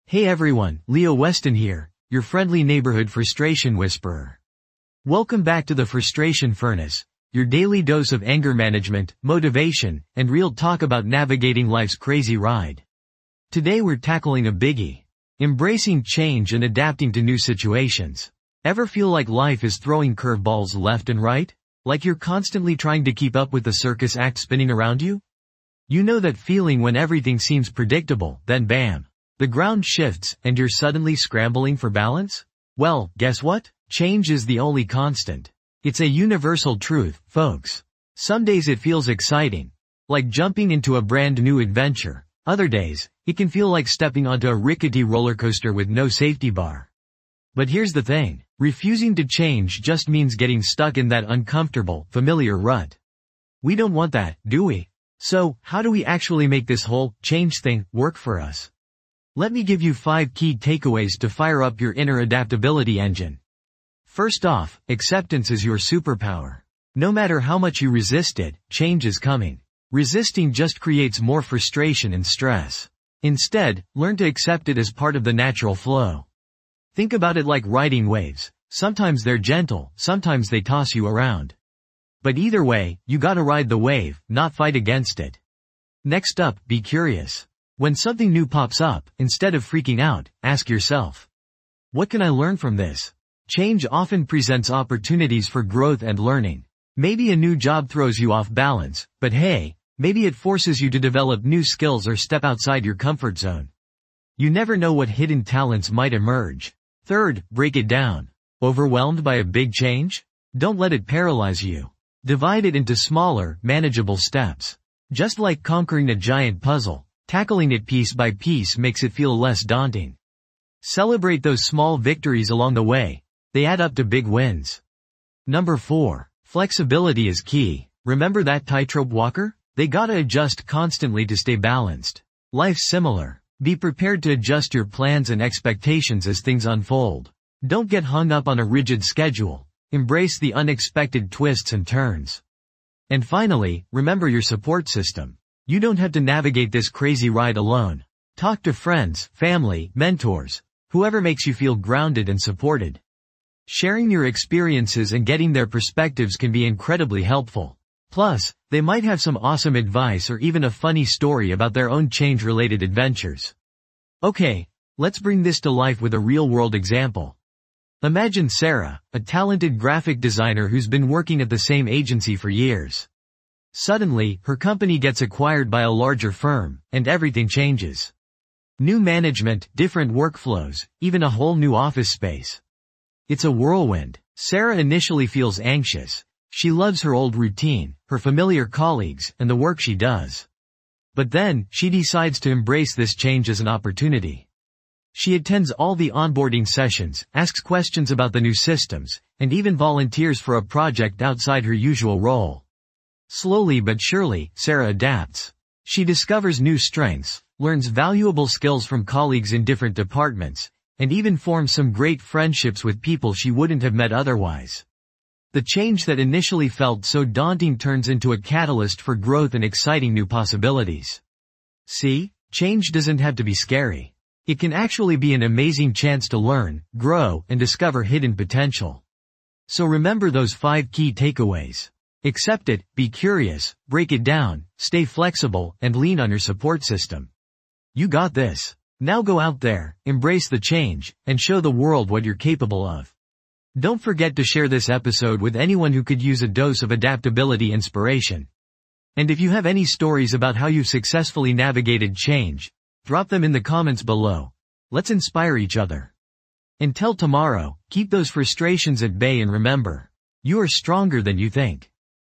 Hey everyone, Leo Weston here, your friendly neighborhood frustration whisperer. Welcome back to the Frustration Furnace, your daily dose of anger management, motivation, and real talk about navigating life's crazy ride. Today we're tackling a biggie. Embracing change and adapting to new situations. Ever feel like life is throwing curveballs left and right? Like you're constantly trying to keep up with the circus act spinning around you? You know that feeling when everything seems predictable, then bam. The ground shifts, and you're suddenly scrambling for balance? Well, guess what? Change is the only constant. It's a universal truth, folks. Some days it feels exciting, like jumping into a brand new adventure. Other days, it can feel like stepping onto a rickety roller coaster with no safety bar. But here's the thing, refusing to change just means getting stuck in that uncomfortable, familiar rut. We don't want that, do we? So, how do we actually make this whole change thing work for us? Let me give you 5 key takeaways to fire up your inner adaptability engine. First off, acceptance is your superpower. No matter how much you resist it, change is coming. Resisting just creates more frustration and stress. Instead, learn to accept it as part of the natural flow. Think about it like riding waves. Sometimes they're gentle, sometimes they toss you around. But either way, you gotta ride the wave, not fight against it. Next up, be curious. When something new pops up, instead of freaking out, ask yourself, what can I learn from this? Change often presents opportunities for growth and learning. Maybe a new job throws you off balance, but hey, maybe it forces you to develop new skills or step outside your comfort zone. You never know what hidden talents might emerge. Third, break it down. Overwhelmed by a big change? Don't let it paralyze you. Divide it into smaller, manageable steps. Just like conquering a giant puzzle, tackling it piece by piece makes it feel less daunting. Celebrate those small victories along the way. They add up to big wins. Number 4. Flexibility is key. Remember that tightrope walker? They gotta adjust constantly to stay balanced. Life's similar. Be prepared to adjust your plans and expectations as things unfold. Don't get hung up on a rigid schedule. Embrace the unexpected twists and turns. And finally, remember your support system. You don't have to navigate this crazy ride alone. Talk to friends, family, mentors, whoever makes you feel grounded and supported. Sharing your experiences and getting their perspectives can be incredibly helpful. Plus, they might have some awesome advice or even a funny story about their own change-related adventures. Okay, let's bring this to life with a real-world example. Imagine Sarah, a talented graphic designer who's been working at the same agency for years. Suddenly, her company gets acquired by a larger firm, and everything changes. New management, different workflows, even a whole new office space. It's a whirlwind. Sarah initially feels anxious. She loves her old routine, her familiar colleagues, and the work she does. But then, she decides to embrace this change as an opportunity. She attends all the onboarding sessions, asks questions about the new systems, and even volunteers for a project outside her usual role. Slowly but surely, Sarah adapts. She discovers new strengths, learns valuable skills from colleagues in different departments, and even forms some great friendships with people she wouldn't have met otherwise. The change that initially felt so daunting turns into a catalyst for growth and exciting new possibilities. See, change doesn't have to be scary. It can actually be an amazing chance to learn, grow, and discover hidden potential. So remember those 5 key takeaways. Accept it, be curious, break it down, stay flexible, and lean on your support system. You got this. Now go out there, embrace the change, and show the world what you're capable of. Don't forget to share this episode with anyone who could use a dose of adaptability inspiration. And if you have any stories about how you've successfully navigated change, drop them in the comments below. Let's inspire each other. Until tomorrow, keep those frustrations at bay and remember, you are stronger than you think.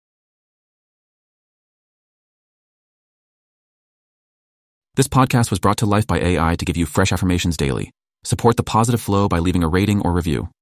This podcast was brought to life by AI to give you fresh affirmations daily. Support the positive flow by leaving a rating or review.